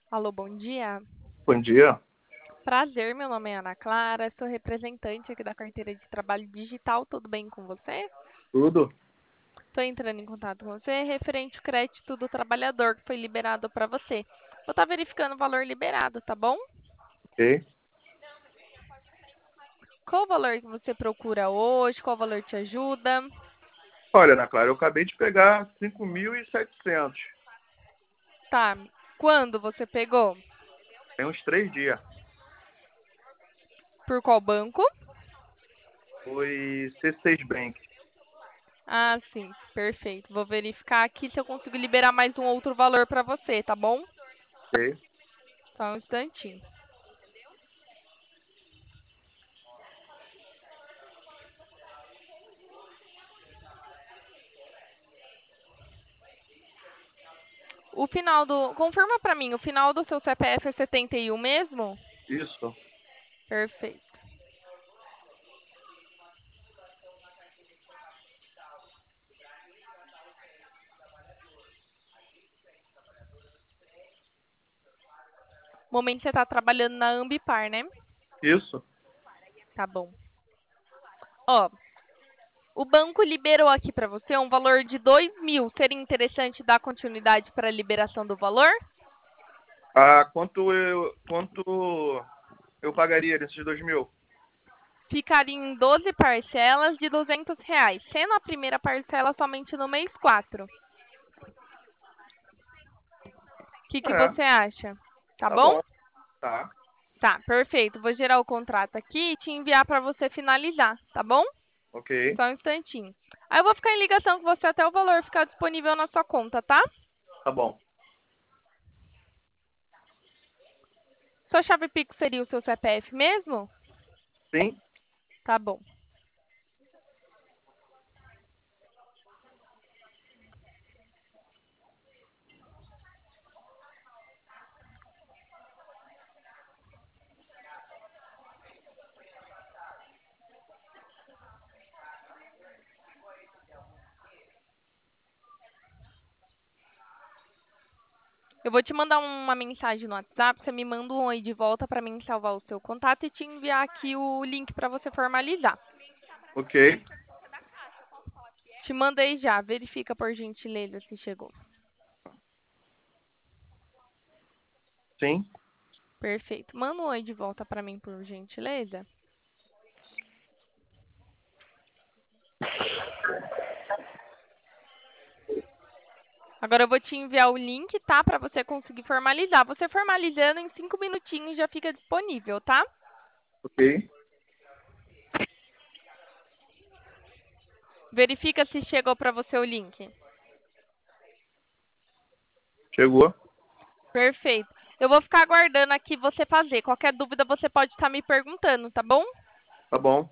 Alô, bom dia. Bom dia, Prazer, meu nome é Ana Clara, sou representante aqui da carteira de trabalho digital. Tudo bem com você? tudo? Estou entrando em contato com você referente ao crédito do trabalhador que foi liberado para você. Vou estar verificando o valor liberado, tá bom? Ok. Qual o valor que você procura hoje? Qual o valor te ajuda? Olha, Ana Clara, eu acabei de pegar 5.700. Tá. Quando você pegou? Tem uns 3 dias. Por qual banco? Foi C6 Bank. Ah, sim, perfeito. Vou verificar aqui se eu consigo liberar mais um outro valor para você, tá bom? Ok. Só um instantinho. O final do. Confirma pra mim, o final do seu CPF é 71 mesmo? Isso. Perfeito. No momento você está trabalhando na Ambipar, né? Isso. Tá bom. Ó, o banco liberou aqui pra você um valor de 2.000. Seria interessante dar continuidade para a liberação do valor? Ah, quanto eu pagaria desses 2.000? Ficaria em 12 parcelas de R$ 200, sendo a primeira parcela somente no mês 4. O que É, você acha? Tá tá bom? bom. Tá. Tá, perfeito. Vou gerar o contrato aqui e te enviar para você finalizar, tá bom? Ok. Só um instantinho. Aí eu vou ficar em ligação com você até o valor ficar disponível na sua conta, tá? Tá bom. Sua chave Pix seria o seu CPF mesmo? Sim. Tá bom. Eu vou te mandar uma mensagem no WhatsApp, você me manda um oi de volta para mim salvar o seu contato e te enviar aqui o link para você formalizar. Ok. Te mandei já, verifica por gentileza se chegou. Sim. Perfeito. Manda um oi de volta para mim por gentileza. Agora eu vou te enviar o link, tá? Para você conseguir formalizar. Você formalizando em 5 minutinhos já fica disponível, tá? Ok. Verifica se chegou para você o link. Chegou. Perfeito. Eu vou ficar aguardando aqui você fazer. Qualquer dúvida você pode estar me perguntando, tá bom? Tá bom.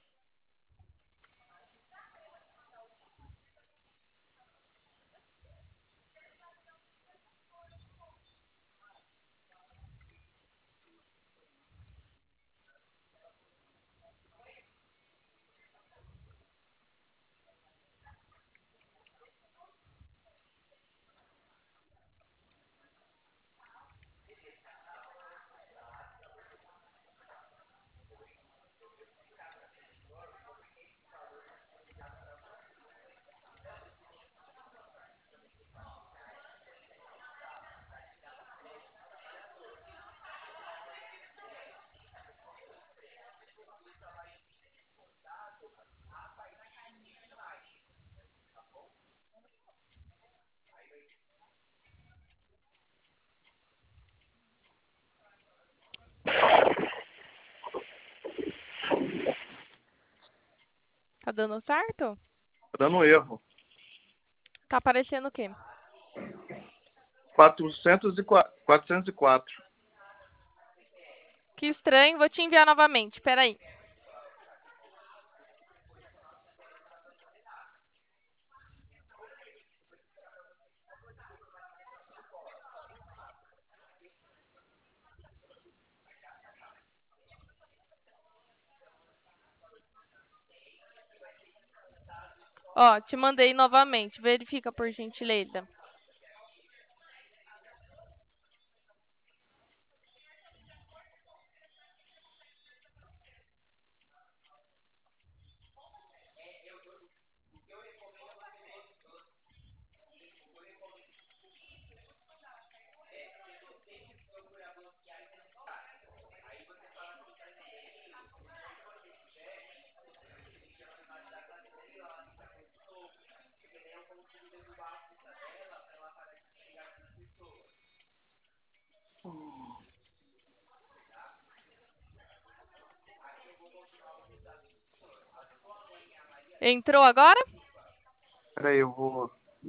Tá dando certo? Tá dando um erro. Tá aparecendo o quê? 404. Que estranho, vou te enviar novamente. Espera aí. Ó, te mandei novamente. Verifica por gentileza. Entrou agora? Peraí, eu vou.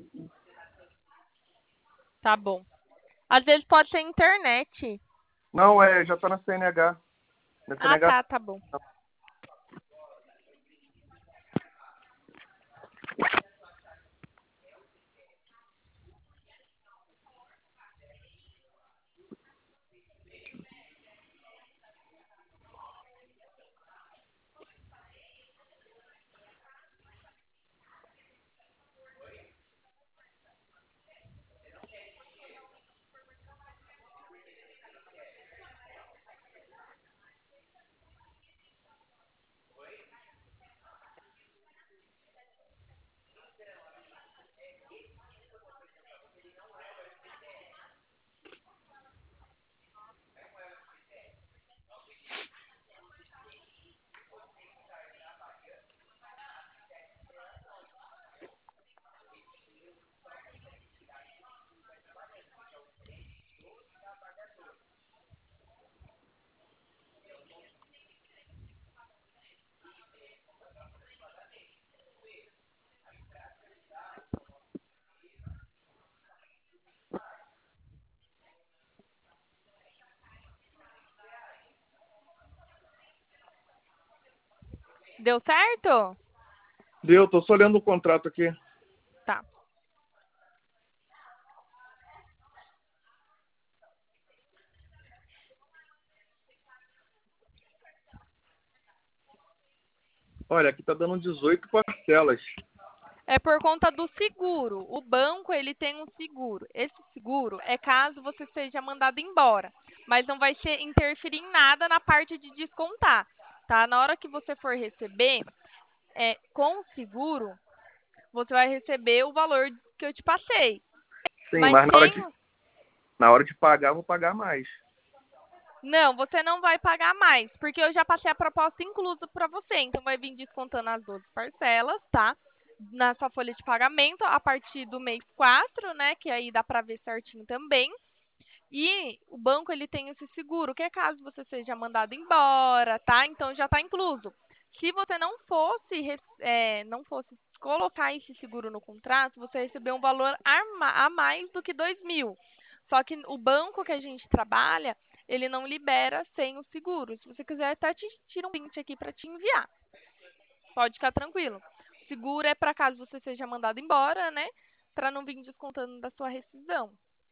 Tá bom. Às vezes pode ser internet. Não, já tá na CNH. Na Ah, CNH. tá bom. Deu certo? Deu, tô só lendo o contrato aqui. Tá. Olha, aqui tá dando 18 parcelas. É por conta do seguro. O banco, ele tem um seguro. Esse seguro é caso você seja mandado embora, mas não vai ser interferir em nada na parte de descontar, tá? Na hora que você for receber, com o seguro, você vai receber o valor que eu te passei. Sim, Mas mas sem na hora de pagar, eu vou pagar mais. Não, você não vai pagar mais, porque eu já passei a proposta inclusa para você. Então, vai vir descontando as 12 parcelas, tá? Na sua folha de pagamento, a partir do mês 4, né? Que aí dá para ver certinho também. E o banco, ele tem esse seguro, que é caso você seja mandado embora, tá? Então, já está incluso. Se você não fosse colocar esse seguro no contrato, você recebeu um valor a mais do que 2.000. Só que o banco que a gente trabalha, ele não libera sem o seguro. Se você quiser, até te tira um print aqui para te enviar. Pode ficar tranquilo. O seguro é para caso você seja mandado embora, né? Para não vir descontando da sua rescisão.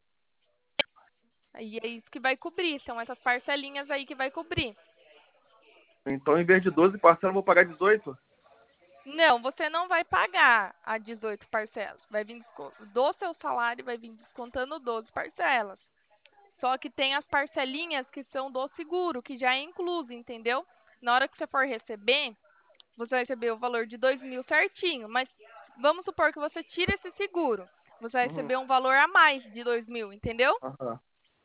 E é isso que vai cobrir, são essas parcelinhas aí que vai cobrir. Então, em vez de 12 parcelas, eu vou pagar 18? Não, você não vai pagar a 18 parcelas. Vai vir do seu salário, vai vir descontando 12 parcelas. Só que tem as parcelinhas que são do seguro, que já é incluso, entendeu? Na hora que você for receber, você vai receber o valor de 2.000 certinho, mas vamos supor que você tira esse seguro. Você vai Uhum. receber um valor a mais de 2.000, entendeu? Aham.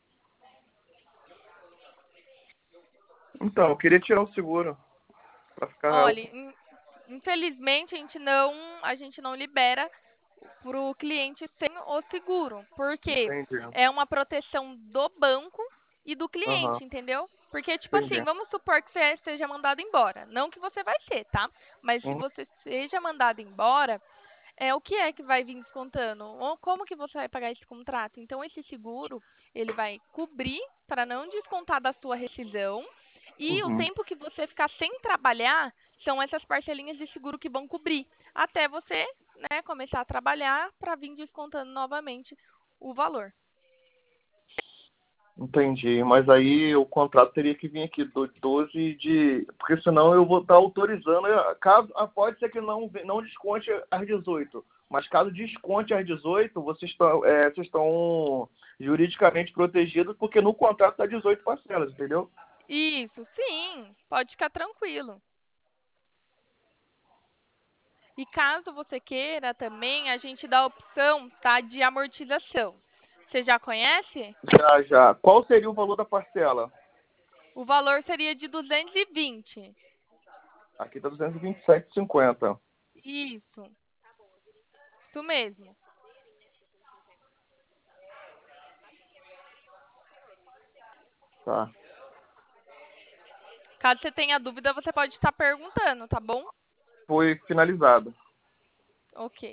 Então, eu queria tirar o seguro pra ficar. Olha, infelizmente a gente não libera para o cliente sem o seguro, porque Entendi. é uma proteção do banco e do Aham, cliente, entendeu? Porque, tipo assim, entendi. vamos supor que você seja mandado embora. Não que você vai ser, tá? Mas se Uhum. você seja mandado embora, o que é que vai vir descontando? Ou como que você vai pagar esse contrato? Então, esse seguro, ele vai cobrir para não descontar da sua rescisão. E o Uhum. tempo que você ficar sem trabalhar, são essas parcelinhas de seguro que vão cobrir. Até você, né, começar a trabalhar para vir descontando novamente o valor. Entendi, mas aí o contrato teria que vir aqui do 12 de. Porque senão eu vou estar autorizando. Caso, pode ser que não desconte às 18, mas caso desconte às 18, vocês estão juridicamente protegidos, porque no contrato está 18 parcelas, entendeu? Isso, sim, pode ficar tranquilo. E caso você queira também, a gente dá a opção, tá, de amortização. Você já conhece? Já, já. Qual seria o valor da parcela? O valor seria de 220. Aqui está 227,50. Isso mesmo. Tá. Caso você tenha dúvida, você pode estar perguntando, tá bom? foi finalizada. Ok.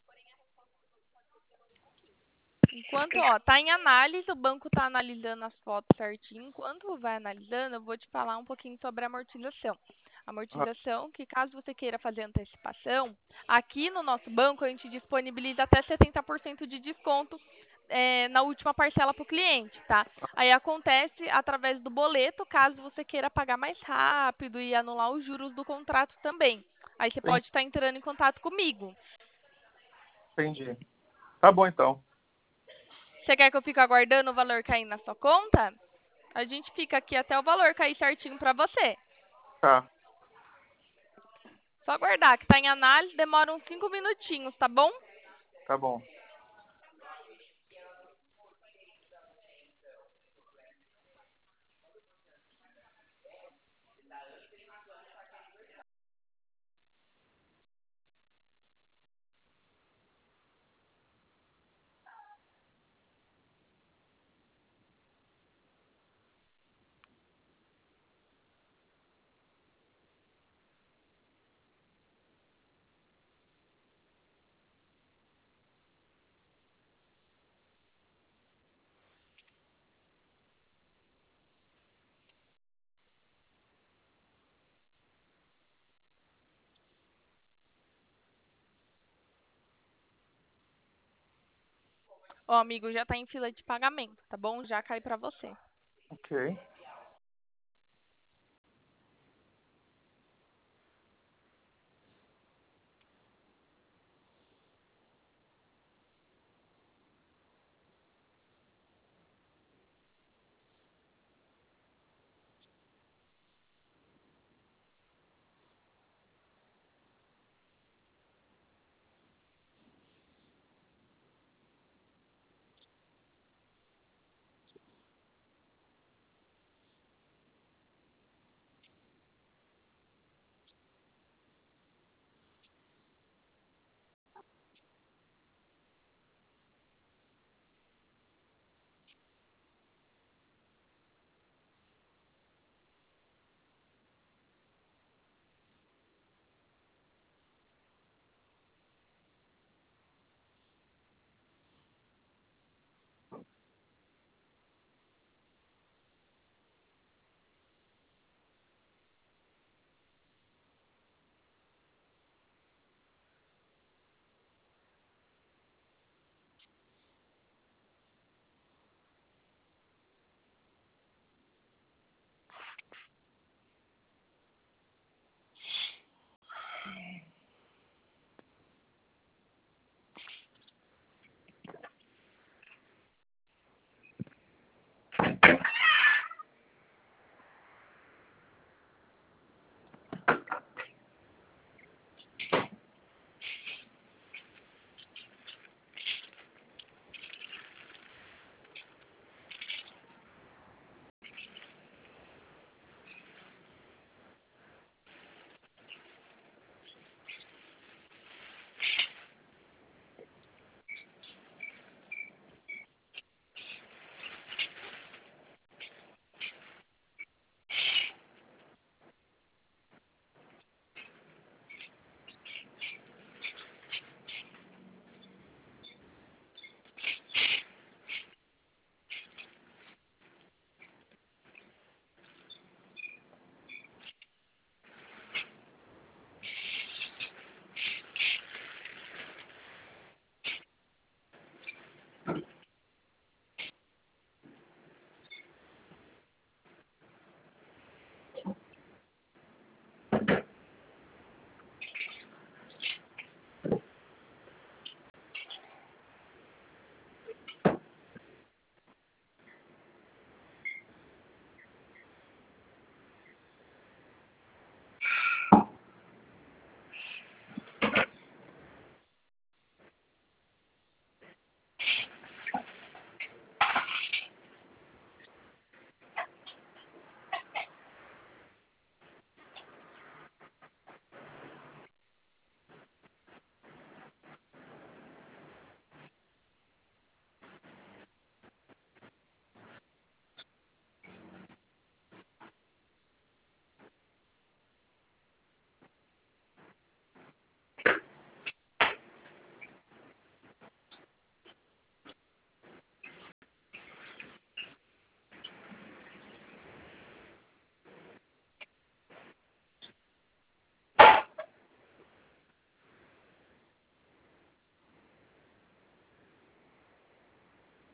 Enquanto, ó, tá em análise, o banco tá analisando as fotos certinho. Enquanto vai analisando, eu vou te falar um pouquinho sobre a amortização. Ah, Amortização, que caso você queira fazer antecipação, aqui no nosso banco a gente disponibiliza até 70% de desconto na última parcela para o cliente, tá? Aí acontece através do boleto, caso você queira pagar mais rápido e anular os juros do contrato também. Aí você pode estar entrando em contato comigo. entendi. Tá bom, então. Você quer que eu fique aguardando o valor cair na sua conta? A gente fica aqui até o valor cair certinho para você. Tá, Só aguardar, que está em análise, demora uns 5 minutinhos, tá bom? tá bom. Ó, amigo, já está em fila de pagamento, tá bom? Já cai para você. Ok.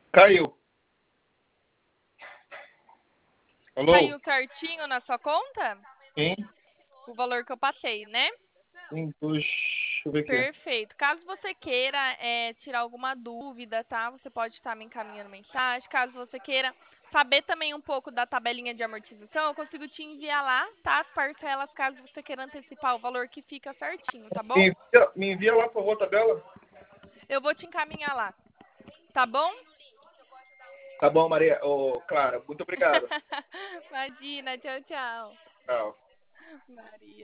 Caiu. Alô? Caiu certinho na sua conta? Sim. O valor que eu passei, né? Sim, deixa eu ver aqui. Perfeito. Caso você queira tirar alguma dúvida, tá? Você pode estar me encaminhando mensagem. Caso você queira saber também um pouco da tabelinha de amortização, eu consigo te enviar lá, tá? As parcelas, caso você queira antecipar o valor que fica certinho, tá bom? Me envia lá, por favor, a tabela. Eu vou te encaminhar lá, tá bom? Tá bom, Maria. Ô, Clara, muito obrigado. Imagina, tchau, tchau. Tchau. Maria.